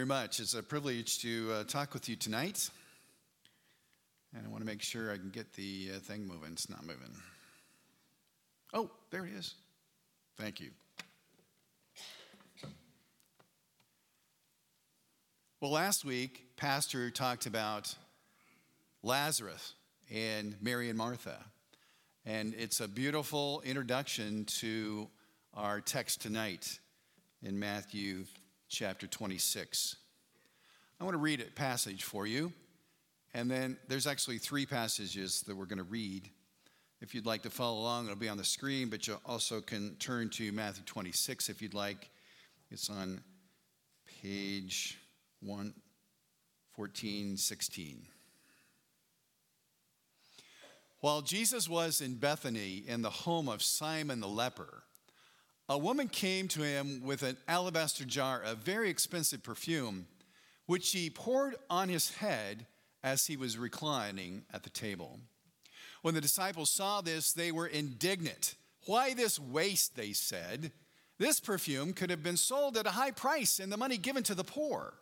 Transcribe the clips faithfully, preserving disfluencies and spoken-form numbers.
Very much. It's a privilege to uh, talk with you tonight. And I want to make sure I can get the uh, thing moving. It's not moving. Oh, there it is. Thank you. Well, last week, Pastor talked about Lazarus and Mary and Martha. And it's a beautiful introduction to our text tonight in Matthew chapter twenty-six. I want to read a passage for you. And then there's actually three passages that we're going to read. If you'd like to follow along, it'll be on the screen, but you also can turn to Matthew twenty-six if you'd like. It's on page one fourteen sixteen. While Jesus was in Bethany in the home of Simon the leper, a woman came to him with an alabaster jar of very expensive perfume, which she poured on his head as he was reclining at the table. When the disciples saw this, they were indignant. "Why this waste?" they said. "This perfume could have been sold at a high price and the money given to the poor."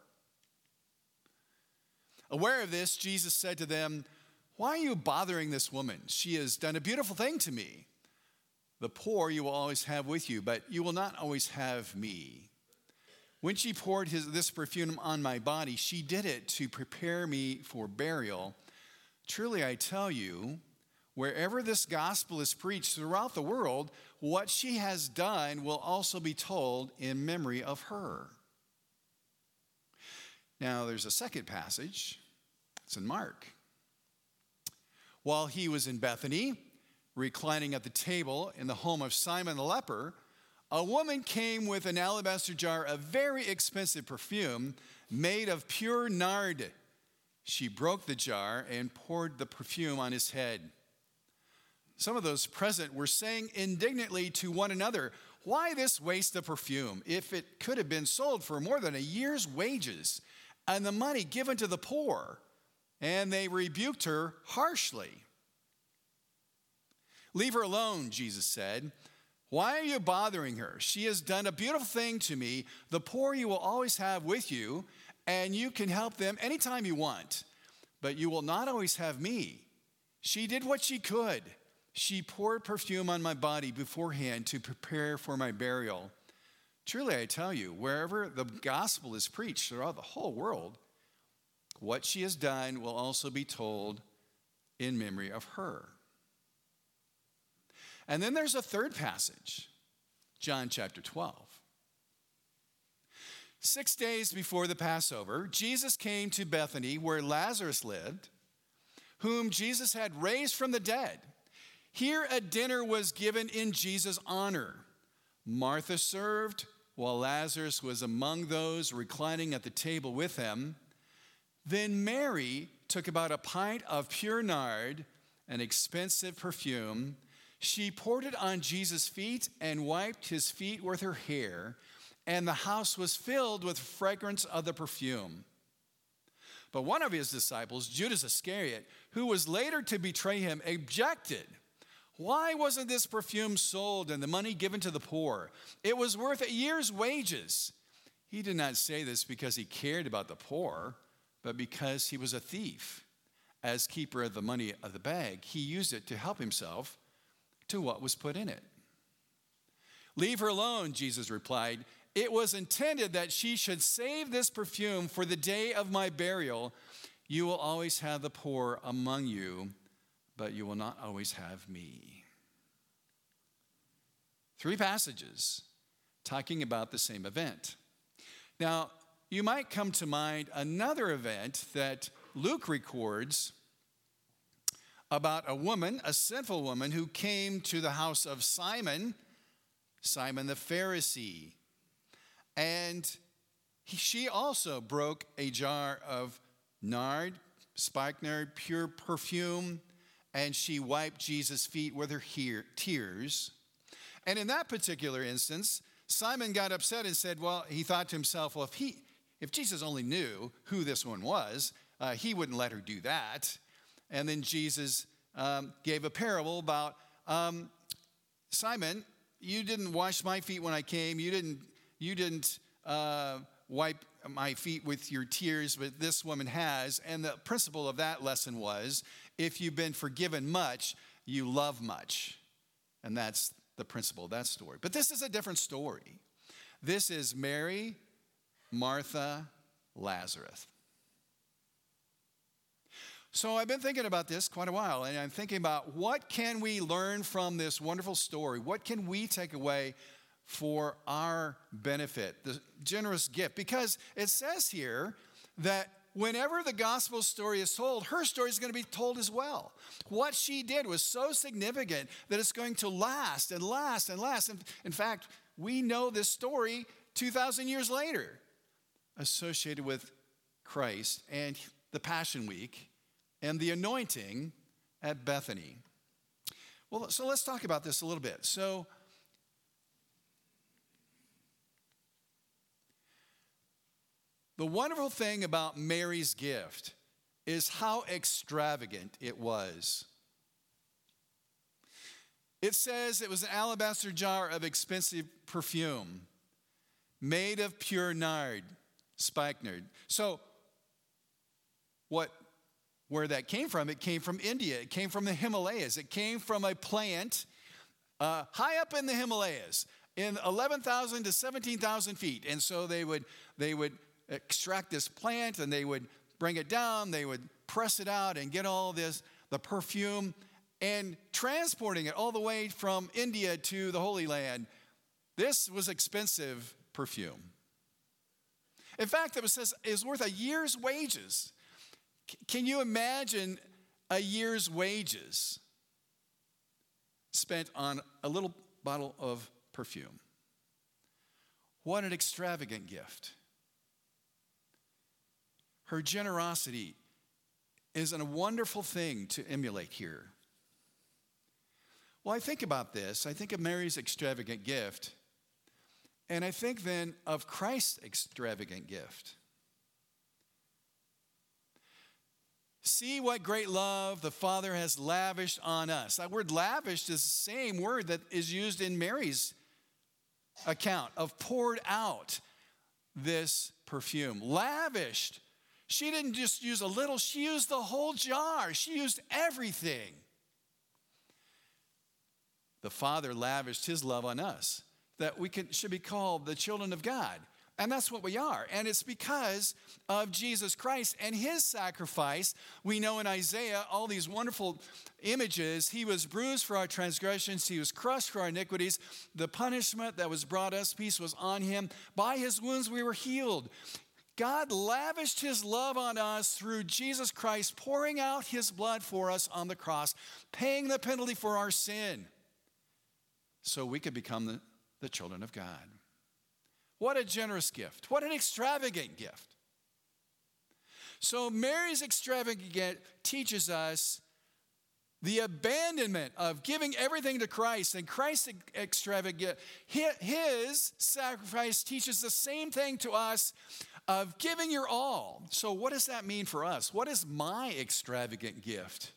Aware of this, Jesus said to them, "Why are you bothering this woman? She has done a beautiful thing to me. The poor you will always have with you, but you will not always have me. When she poured his, this perfume on my body, she did it to prepare me for burial. Truly, I tell you, wherever this gospel is preached throughout the world, what she has done will also be told in memory of her." Now, there's a second passage. It's in Mark. While he was in Bethany, reclining at the table in the home of Simon the leper, a woman came with an alabaster jar of very expensive perfume made of pure nard. She broke the jar and poured the perfume on his head. Some of those present were saying indignantly to one another, "Why this waste of perfume, if it could have been sold for more than a year's wages and the money given to the poor?" And they rebuked her harshly. "Leave her alone," Jesus said. "Why are you bothering her? She has done a beautiful thing to me. The poor you will always have with you, and you can help them anytime you want. But you will not always have me. She did what she could. She poured perfume on my body beforehand to prepare for my burial. Truly, I tell you, wherever the gospel is preached throughout the whole world, what she has done will also be told in memory of her." And then there's a third passage, John chapter twelve. Six days before the Passover, Jesus came to Bethany where Lazarus lived, whom Jesus had raised from the dead. Here a dinner was given in Jesus' honor. Martha served, while Lazarus was among those reclining at the table with him. Then Mary took about a pint of pure nard, an expensive perfume. She poured it on Jesus' feet and wiped his feet with her hair, and the house was filled with fragrance of the perfume. But one of his disciples, Judas Iscariot, who was later to betray him, objected. "Why wasn't this perfume sold and the money given to the poor? It was worth a year's wages." He did not say this because he cared about the poor, but because he was a thief. As keeper of the money of the bag, he used it to help himself to what was put in it. "Leave her alone," Jesus replied. "It was intended that she should save this perfume for the day of my burial. You will always have the poor among you, but you will not always have me." Three passages talking about the same event. Now, you might come to mind another event that Luke records about a woman, a sinful woman, who came to the house of Simon, Simon the Pharisee. And he, she also broke a jar of nard, spikenard, pure perfume, and she wiped Jesus' feet with her he- tears. And in that particular instance, Simon got upset and said, well, he thought to himself, well, if he, if Jesus only knew who this one was, uh, he wouldn't let her do that. And then Jesus um, gave a parable about, um, Simon, you didn't wash my feet when I came. You didn't, you didn't uh, wipe my feet with your tears, but this woman has. And the principle of that lesson was, if you've been forgiven much, you love much. And that's the principle of that story. But this is a different story. This is Mary, Martha, Lazarus. So I've been thinking about this quite a while, and I'm thinking about what can we learn from this wonderful story? What can we take away for our benefit, the generous gift? Because it says here that whenever the gospel story is told, her story is going to be told as well. What she did was so significant that it's going to last and last and last. And in fact, we know this story two thousand years later, associated with Christ and the Passion Week and the anointing at Bethany. Well, so let's talk about this a little bit. So, the wonderful thing about Mary's gift is how extravagant it was. It says it was an alabaster jar of expensive perfume made of pure nard, spikenard. So, what, where that came from, it came from India. It came from the Himalayas. It came from a plant uh, high up in the Himalayas, in eleven thousand to seventeen thousand feet. And so they would, they would extract this plant, and they would bring it down, they would press it out and get all this, the perfume, and transporting it all the way from India to the Holy Land. This was expensive perfume. In fact, it says it was worth a year's wages. C- can you imagine a year's wages spent on a little bottle of perfume? What an extravagant gift. Her generosity is a wonderful thing to emulate here. Well, I think about this. I think of Mary's extravagant gift, and I think then of Christ's extravagant gift. See what great love the Father has lavished on us. That word lavished is the same word that is used in Mary's account of poured out this perfume. Lavished. She didn't just use a little, she used the whole jar. She used everything. The Father lavished his love on us, that we can, should be called the children of God. And that's what we are. And it's because of Jesus Christ and his sacrifice. We know in Isaiah all these wonderful images. He was bruised for our transgressions. He was crushed for our iniquities. The punishment that was brought us peace was on him. By his wounds we were healed. God lavished his love on us through Jesus Christ, pouring out his blood for us on the cross, paying the penalty for our sin, so we could become the, the children of God. What a generous gift. What an extravagant gift. So Mary's extravagant gift teaches us the abandonment of giving everything to Christ, and Christ's extravagant, his sacrifice teaches the same thing to us of giving your all. So what does that mean for us? What is my extravagant gift?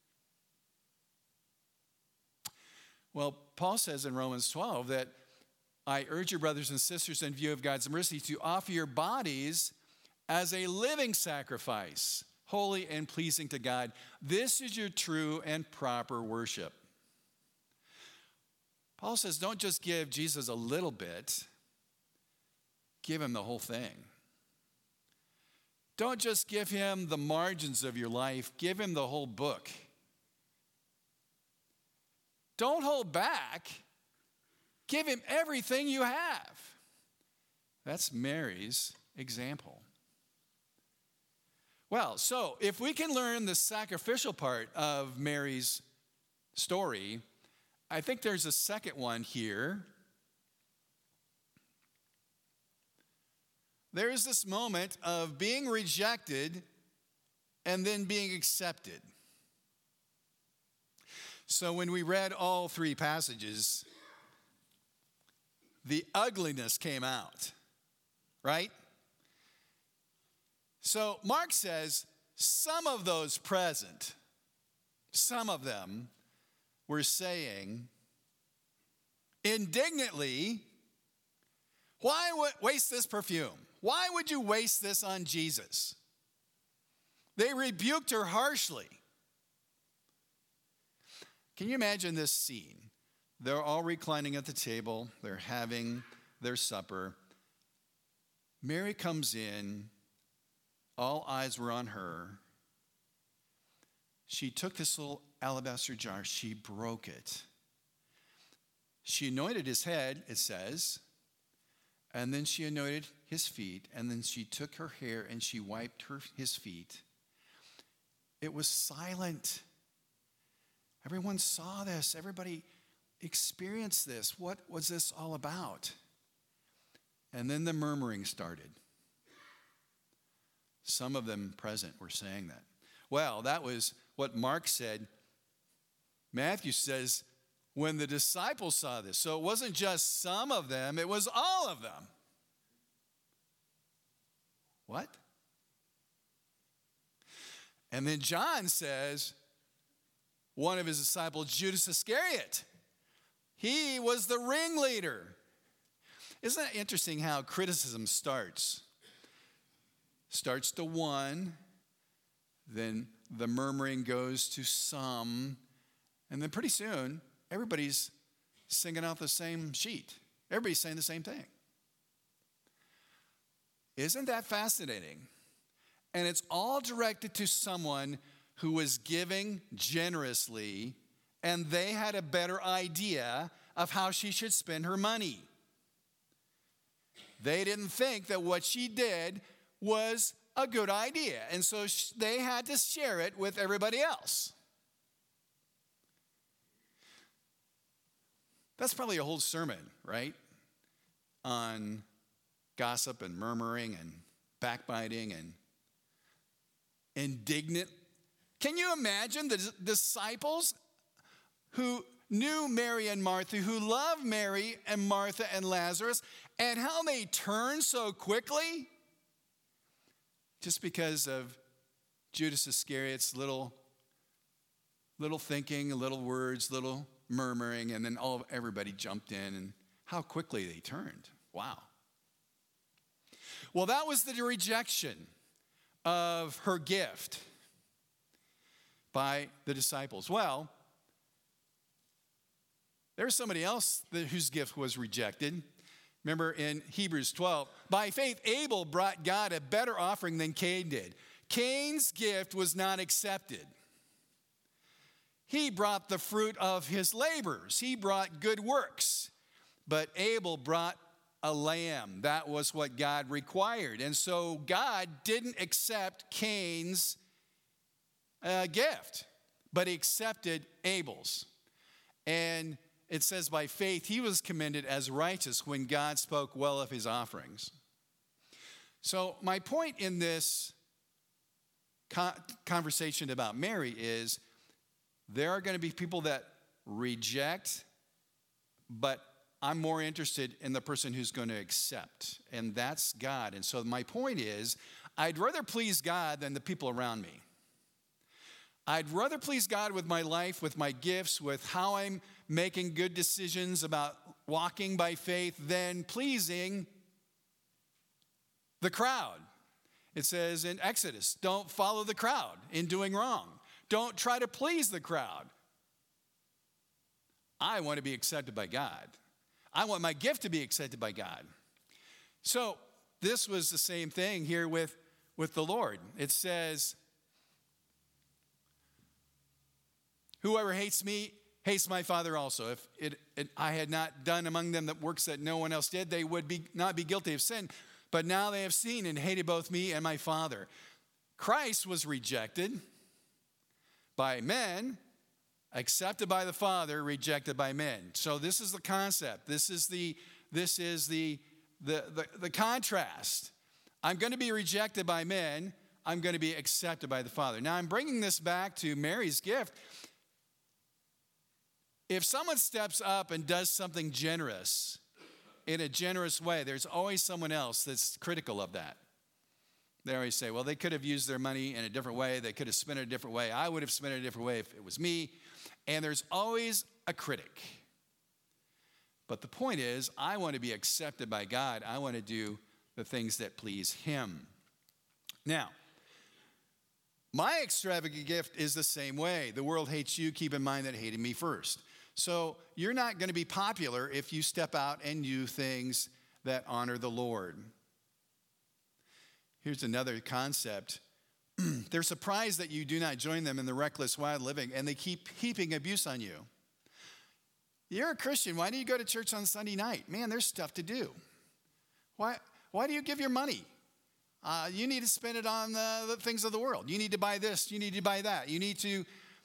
Well, Paul says in Romans twelve that I urge you, brothers and sisters, in view of God's mercy, to offer your bodies as a living sacrifice, holy and pleasing to God. This is your true and proper worship. Paul says, don't just give Jesus a little bit, give him the whole thing. Don't just give him the margins of your life, give him the whole book. Don't hold back. Give him everything you have. That's Mary's example. Well, so if we can learn the sacrificial part of Mary's story, I think there's a second one here. There is this moment of being rejected and then being accepted. So when we read all three passages, the ugliness came out, right? So Mark says some of those present, some of them were saying indignantly, why waste this perfume? Why would you waste this on Jesus? They rebuked her harshly. Can you imagine this scene? They're all reclining at the table. They're having their supper. Mary comes in. All eyes were on her. She took this little alabaster jar. She broke it. She anointed his head, it says. And then she anointed his feet. And then she took her hair and she wiped her, his feet. It was silent. Everyone saw this. Everybody experienced this. What was this all about? And then the murmuring started. Some of them present were saying that. Well, that was what Mark said. Matthew says, when the disciples saw this. So it wasn't just some of them, it was all of them. What? And then John says, one of his disciples, Judas Iscariot, he was the ringleader. Isn't that interesting how criticism starts? Starts to one, then the murmuring goes to some, and then pretty soon, everybody's singing out the same sheet. Everybody's saying the same thing. Isn't that fascinating? And it's all directed to someone who was giving generously, and they had a better idea of how she should spend her money. They didn't think that what she did was a good idea, and so they had to share it with everybody else. That's probably a whole sermon, right? On gossip and murmuring and backbiting and indignant. Can you imagine the disciples who knew Mary and Martha, who loved Mary and Martha and Lazarus, and how they turned so quickly? Just because of Judas Iscariot's little, little thinking, little words, little murmuring, and then all everybody jumped in, and how quickly they turned. Wow. Well, that was the rejection of her gift by the disciples. Well, there's somebody else that, whose gift was rejected. Remember in Hebrews twelve, by faith Abel brought God a better offering than Cain did. Cain's gift was not accepted. He brought the fruit of his labors. He brought good works. But Abel brought a lamb. That was what God required. And so God didn't accept Cain's uh, gift, but he accepted Abel's. And it says by faith he was commended as righteous when God spoke well of his offerings. So my point in this co- conversation about Mary is there are going to be people that reject, but I'm more interested in the person who's going to accept, and that's God. And so my point is, I'd rather please God than the people around me. I'd rather please God with my life, with my gifts, with how I'm making good decisions about walking by faith than pleasing the crowd. It says in Exodus, don't follow the crowd in doing wrong. Don't try to please the crowd. I want to be accepted by God. I want my gift to be accepted by God. So this was the same thing here with, with the Lord. It says, whoever hates me hates my Father also. If it, it, I had not done among them the works that no one else did, they would be, not be guilty of sin. But now they have seen and hated both me and my Father. Christ was rejected by men, accepted by the Father, rejected by men. So this is the concept. This is the this is the the the, the contrast. I'm going to be rejected by men. I'm going to be accepted by the Father. Now I'm bringing this back to Mary's gift. If someone steps up and does something generous in a generous way, there's always someone else that's critical of that. They always say, well, they could have used their money in a different way. They could have spent it a different way. I would have spent it a different way if it was me. And there's always a critic. But the point is, I want to be accepted by God. I want to do the things that please him. Now, my extravagant gift is the same way. The world hates you. Keep in mind that it hated me first. So you're not going to be popular if you step out and do things that honor the Lord. Here's another concept. They're surprised that you do not join them in the reckless, wild living, and they keep heaping abuse on you. You're a Christian. Why do you go to church on Sunday night? Man, there's stuff to do. Why, why do you give your money? Uh, you need to spend it on the, the things of the world. You need to buy this. You need to buy that. You need to...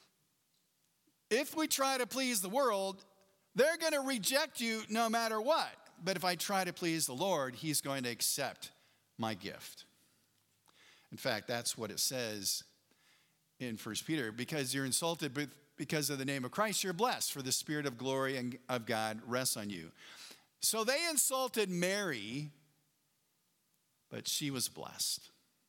If we try to please the world, they're going to reject you no matter what. But if I try to please the Lord, he's going to accept my gift. In fact, that's what it says in First Peter. Because you're insulted because of the name of Christ, you're blessed, for the Spirit of glory and of God rests on you. So they insulted Mary, but she was blessed.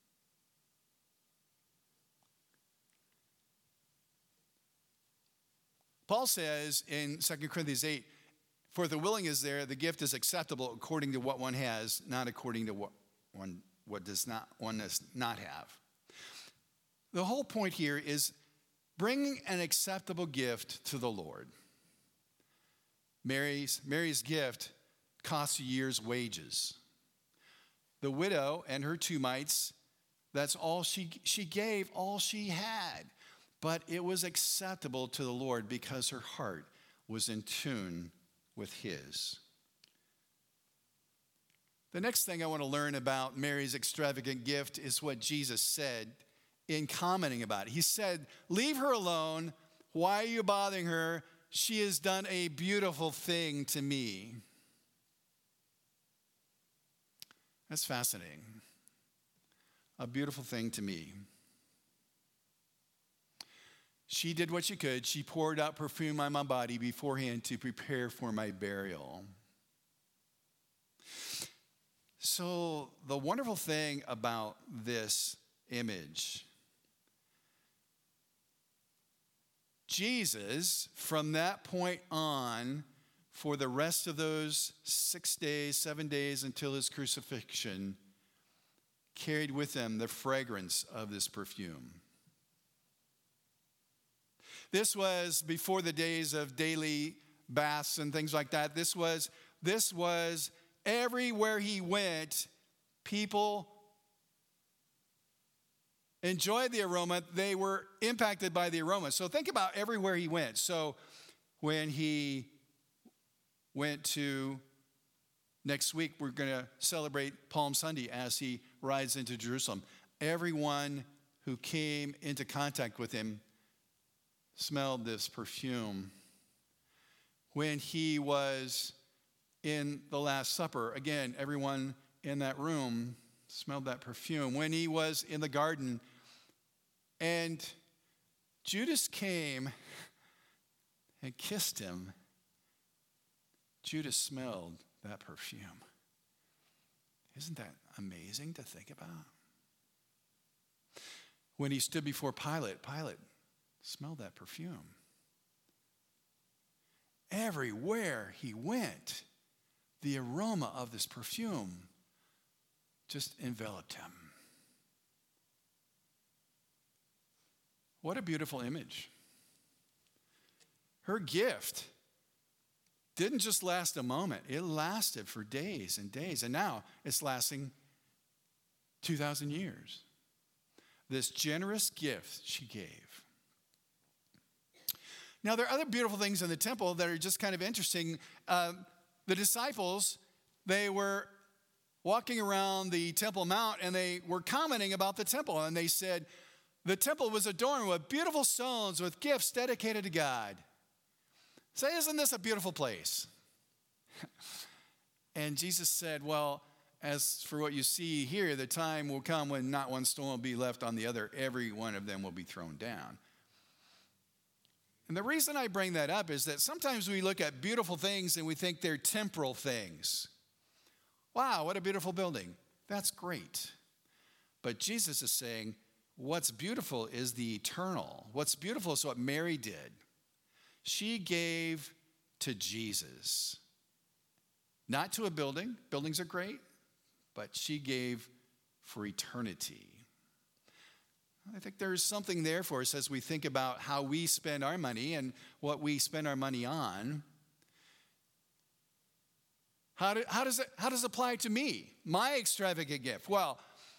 Paul says in Second Corinthians eight, for the willing is there, the gift is acceptable according to what one has, not according to what one what does not one does not have. The whole point here is bringing an acceptable gift to the Lord. Mary's, Mary's gift cost a year's wages. The widow and her two mites, that's all she, she gave, all she had. But it was acceptable to the Lord because her heart was in tune with his. The next thing I want to learn about Mary's extravagant gift is what Jesus said in commenting about it. He said, leave her alone. Why are you bothering her? She has done a beautiful thing to me. That's fascinating. A beautiful thing to me. She did what she could. She poured out perfume on my body beforehand to prepare for my burial. So the wonderful thing about this image, Jesus, from that point on, for the rest of those six days, seven days until his crucifixion, carried with him the fragrance of this perfume. This was before the days of daily baths and things like that. This was, this was everywhere he went, people enjoyed the aroma. They were impacted by the aroma. So think about everywhere he went. So when he went to, next week, we're going to celebrate Palm Sunday as he rides into Jerusalem. Everyone who came into contact with him smelled this perfume. When he was in the Last Supper, again, everyone in that room smelled that perfume. When he was in the garden, and Judas came and kissed him, Judas smelled that perfume. Isn't that amazing to think about? When he stood before Pilate, Pilate smelled that perfume. Everywhere he went, the aroma of this perfume just enveloped him. What a beautiful image. Her gift didn't just last a moment. It lasted for days and days. And now it's lasting two thousand years. This generous gift she gave. Now, there are other beautiful things in the temple that are just kind of interesting. Uh, the disciples, they were walking around the Temple Mount, and they were commenting about the temple. And they said, the temple was adorned with beautiful stones, with gifts dedicated to God. Say, isn't this a beautiful place? And Jesus said, well, as for what you see here, the time will come when not one stone will be left on the other. Every one of them will be thrown down. And the reason I bring that up is that sometimes we look at beautiful things and we think they're temporal things. Wow, what a beautiful building. That's great. But Jesus is saying, what's beautiful is the eternal. What's beautiful is what Mary did. She gave to Jesus. Not to a building. Buildings are great. but she gave for eternity. I think there's something there for us as we think about how we spend our money and what we spend our money on. How, do, how, does it, how does it apply to me, my extravagant gift? Well,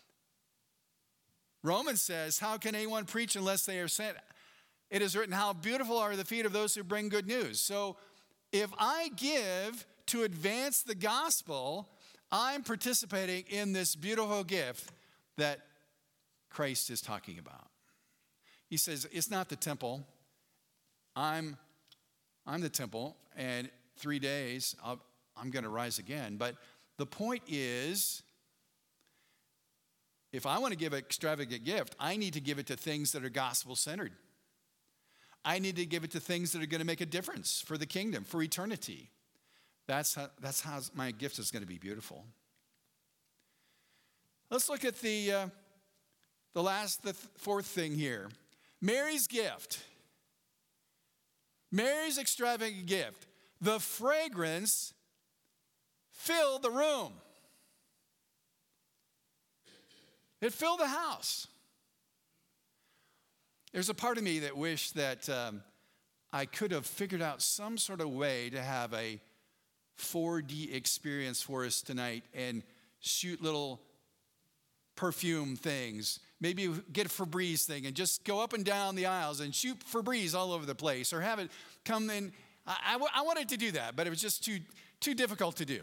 Romans says, how can anyone preach unless they are sent? It is written, how beautiful are the feet of those who bring good news. So if I give to advance the gospel, I'm participating in this beautiful gift that Christ is talking about. He says, it's not the temple. I'm, I'm the temple, and three days I'll, I'm going to rise again. But the point is, if I want to give an extravagant gift, I need to give it to things that are gospel-centered. I need to give it to things that are going to make a difference for the kingdom, for eternity. That's how, that's how my gift is going to be beautiful. Let's look at the... Uh, The last, the fourth thing here, Mary's gift. Mary's extravagant gift. The fragrance filled the room. It filled the house. There's a part of me that wished that um, I could have figured out some sort of way to have a four D experience for us tonight and shoot little perfume things. Maybe get a Febreze thing and just go up and down the aisles and shoot Febreze all over the place, or have it come in. I, I, I wanted to do that, but it was just too, too difficult to do.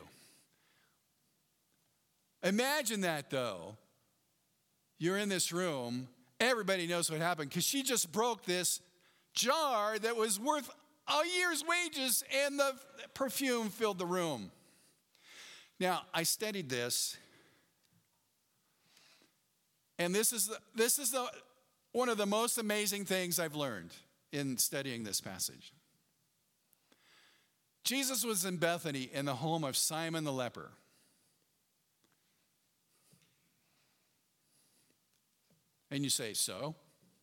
Imagine that, though. You're in this room. Everybody knows what happened because she just broke this jar that was worth a year's wages, and the perfume filled the room. Now, I studied this. And this is, the, this is the, one of the most amazing things I've learned in studying this passage. Jesus was in Bethany in the home of Simon the leper. And you say, so?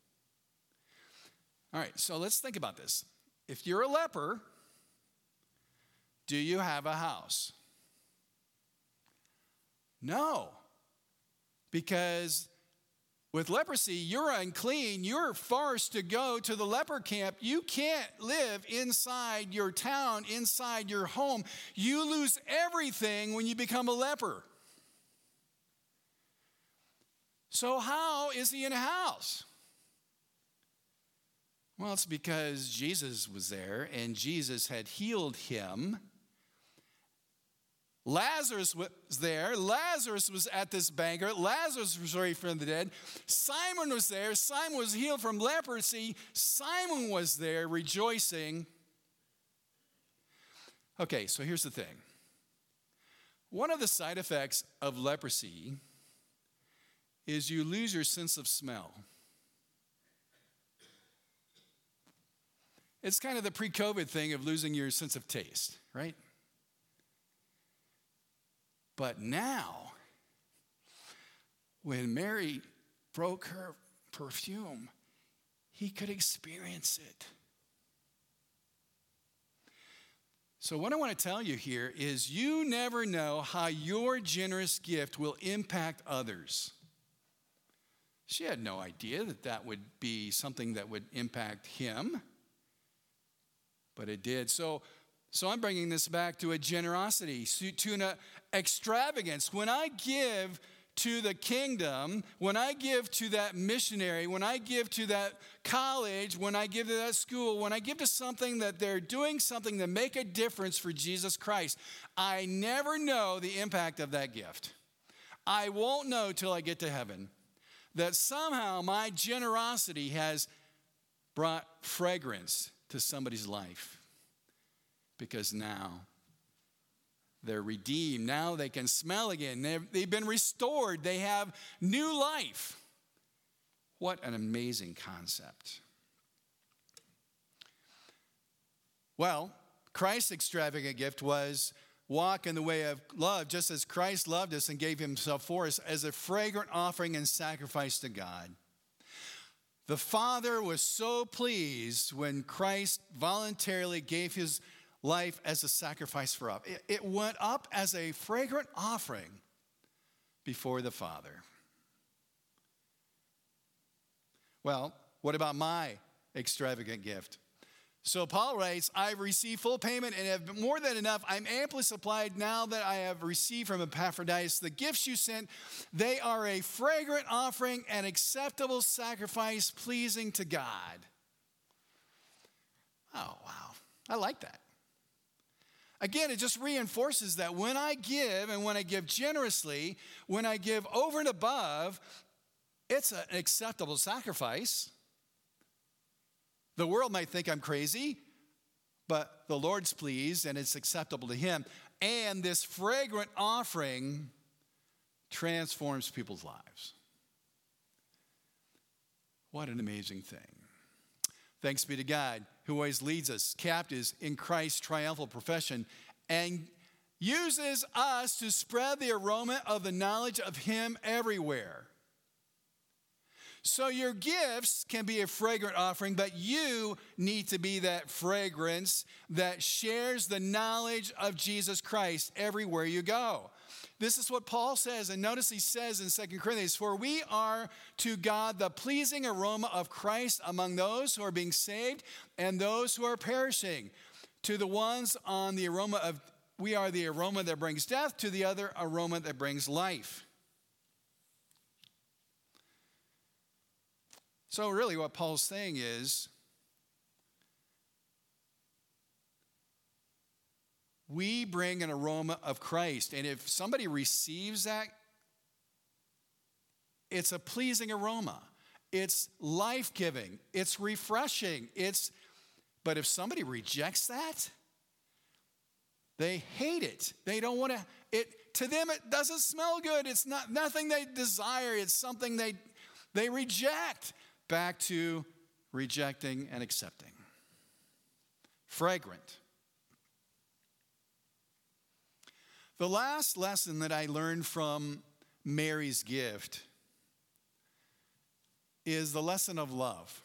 All right, so let's think about this. If you're a leper, do you have a house? No, because with leprosy, you're unclean. You're forced to go to the leper camp. You can't live inside your town, inside your home. You lose everything when you become a leper. So how is he in a house? Well, it's because Jesus was there and Jesus had healed him. Lazarus was there. Lazarus was at this banquet. Lazarus was raised from the dead. Simon was there. Simon was healed from leprosy. Simon was there rejoicing. Okay, so here's the thing. One of the side effects of leprosy is you lose your sense of smell. It's kind of the pre-COVID thing of losing your sense of taste, right? But now, when Mary broke her perfume, he could experience it. So what I want to tell you here is you never know how your generous gift will impact others. She had no idea that that would be something that would impact him, but it did. So So I'm bringing this back to a generosity, to an extravagance. When I give to the kingdom, when I give to that missionary, when I give to that college, when I give to that school, when I give to something that they're doing something to make a difference for Jesus Christ, I never know the impact of that gift. I won't know till I get to heaven that somehow my generosity has brought fragrance to somebody's life. Because now they're redeemed. Now they can smell again. They've, they've been restored. They have new life. What an amazing concept. Well, Christ's extravagant gift was walk in the way of love, just as Christ loved us and gave himself for us as a fragrant offering and sacrifice to God. The Father was so pleased when Christ voluntarily gave his life as a sacrifice for us. It, it went up as a fragrant offering before the Father. Well, what about my extravagant gift? So Paul writes, I've received full payment and have more than enough. I'm amply supplied now that I have received from Epaphroditus the gifts you sent. They are a fragrant offering, an acceptable sacrifice pleasing to God. Oh, wow. I like that. Again, it just reinforces that when I give and when I give generously, when I give over and above, it's an acceptable sacrifice. The world might think I'm crazy, but the Lord's pleased and it's acceptable to him. And this fragrant offering transforms people's lives. What an amazing thing. Thanks be to God, who always leads us captives in Christ's triumphal profession and uses us to spread the aroma of the knowledge of him everywhere. So your gifts can be a fragrant offering, but you need to be that fragrance that shares the knowledge of Jesus Christ everywhere you go. This is what Paul says, and notice he says in Second Corinthians, for we are to God the pleasing aroma of Christ among those who are being saved and those who are perishing. To the ones on the aroma of, we are the aroma that brings death, to the other aroma that brings life. So really what Paul's saying is, we bring an aroma of Christ. And if somebody receives that, it's a pleasing aroma. It's life-giving. It's refreshing. It's, but if somebody rejects that, they hate it. They don't want to, it, to them it doesn't smell good. It's not nothing they desire. It's something they, they reject. Back to rejecting and accepting. Fragrant. The last lesson that I learned from Mary's gift is the lesson of love.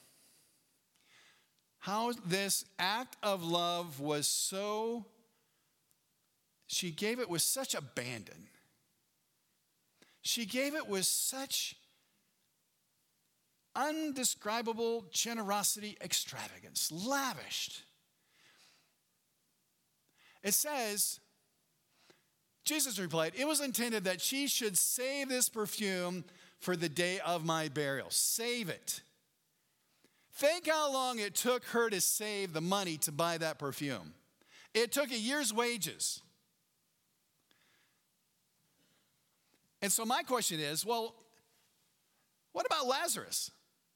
How this act of love was so, she gave it with such abandon. She gave it with such undescribable generosity, extravagance, lavished. It says, Jesus replied, it was intended that she should save this perfume for the day of my burial. Save it. Think how long it took her to save the money to buy that perfume. It took a year's wages. And so my question is, well, what about Lazarus?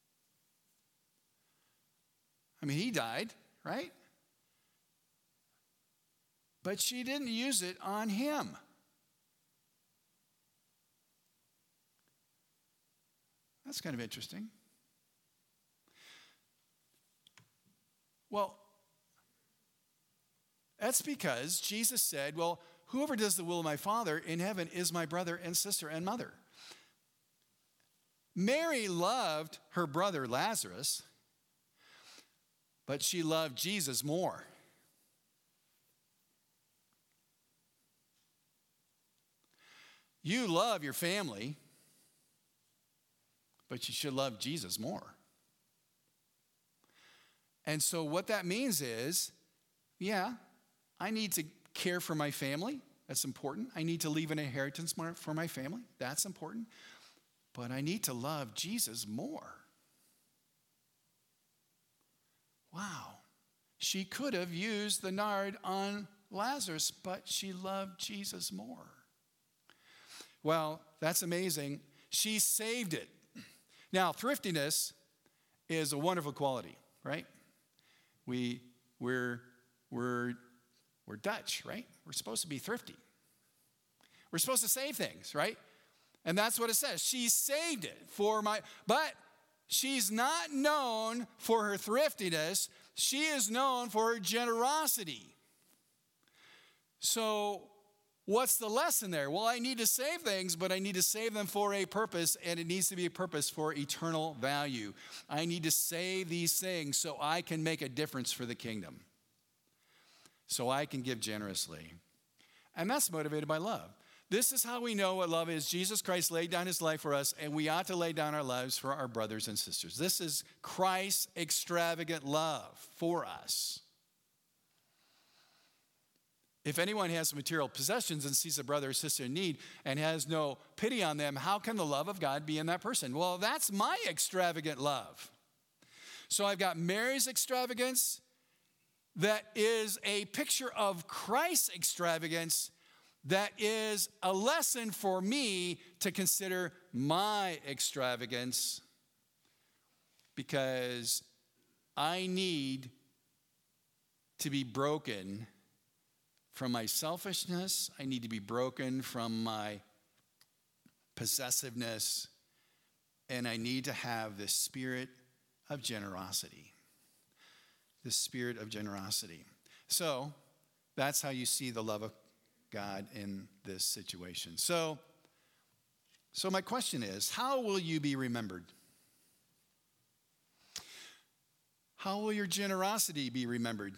I mean, he died, right? But she didn't use it on him. That's kind of interesting. Well, that's because Jesus said, well, whoever does the will of my Father in heaven is my brother and sister and mother. Mary loved her brother Lazarus, but she loved Jesus more. You love your family, but you should love Jesus more. And so what that means is, yeah, I need to care for my family. That's important. I need to leave an inheritance for my family. That's important. But I need to love Jesus more. Wow. She could have used the nard on Lazarus, but she loved Jesus more. Well, that's amazing. She saved it. Now, thriftiness is a wonderful quality, right? We, we're, we're, we're Dutch, right? We're supposed to be thrifty. We're supposed to save things, right? And that's what it says. She saved it for my, but she's not known for her thriftiness. She is known for her generosity. So what's the lesson there? Well, I need to save things, but I need to save them for a purpose, and it needs to be a purpose for eternal value. I need to save these things so I can make a difference for the kingdom, so I can give generously. And that's motivated by love. This is how we know what love is. Jesus Christ laid down his life for us, and we ought to lay down our lives for our brothers and sisters. This is Christ's extravagant love for us. If anyone has material possessions and sees a brother or sister in need and has no pity on them, how can the love of God be in that person? Well, that's my extravagant love. So I've got Mary's extravagance that is a picture of Christ's extravagance that is a lesson for me to consider my extravagance, because I need to be broken from my selfishness. I need to be broken from my possessiveness, and I need to have this spirit of generosity. The spirit of generosity. So that's how you see the love of God in this situation. So, so my question is, how will you be remembered? How will your generosity be remembered?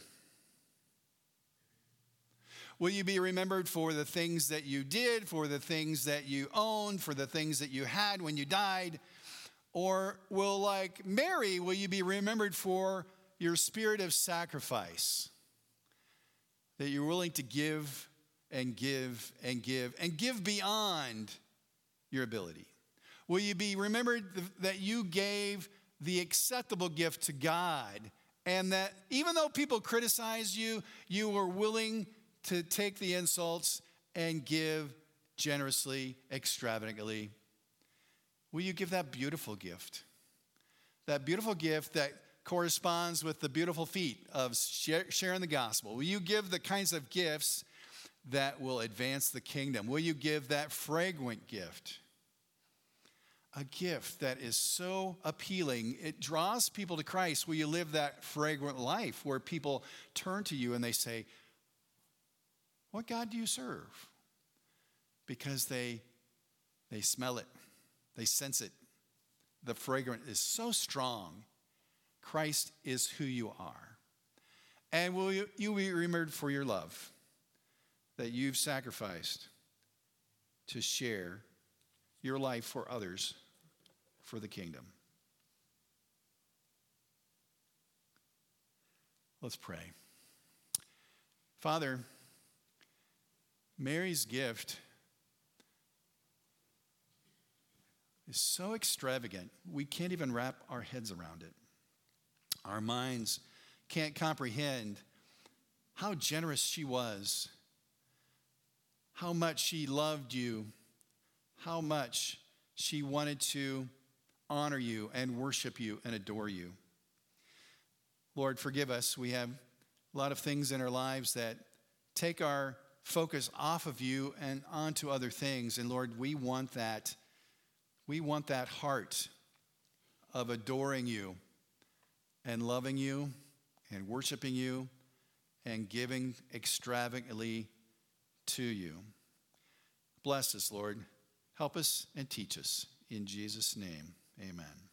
Will you be remembered for the things that you did, for the things that you owned, for the things that you had when you died? Or will, like Mary, will you be remembered for your spirit of sacrifice? That you're willing to give and give and give and give beyond your ability? Will you be remembered that you gave the acceptable gift to God, and that even though people criticize you, you were willing to take the insults and give generously, extravagantly? Will you give that beautiful gift? That beautiful gift that corresponds with the beautiful feat of sharing the gospel. Will you give the kinds of gifts that will advance the kingdom? Will you give that fragrant gift? A gift that is so appealing, it draws people to Christ. Will you live that fragrant life where people turn to you and they say, what God do you serve? Because they, they smell it. They sense it. The fragrance is so strong. Christ is who you are. And will you, you be remembered for your love that you've sacrificed to share your life for others for the kingdom. Let's pray. Father, Mary's gift is so extravagant, we can't even wrap our heads around it. Our minds can't comprehend how generous she was, how much she loved you, how much she wanted to honor you and worship you and adore you. Lord, forgive us. We have a lot of things in our lives that take our focus off of you and onto other things. And Lord, we want that. We want that heart of adoring you and loving you and worshiping you and giving extravagantly to you. Bless us, Lord. Help us and teach us. In Jesus' name, amen.